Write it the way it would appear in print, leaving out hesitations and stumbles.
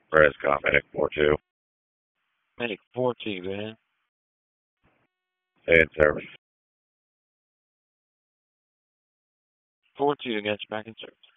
Rescom, Medic 4-2. Medic 4-2, man. Stay in service. 4-2 against back in service.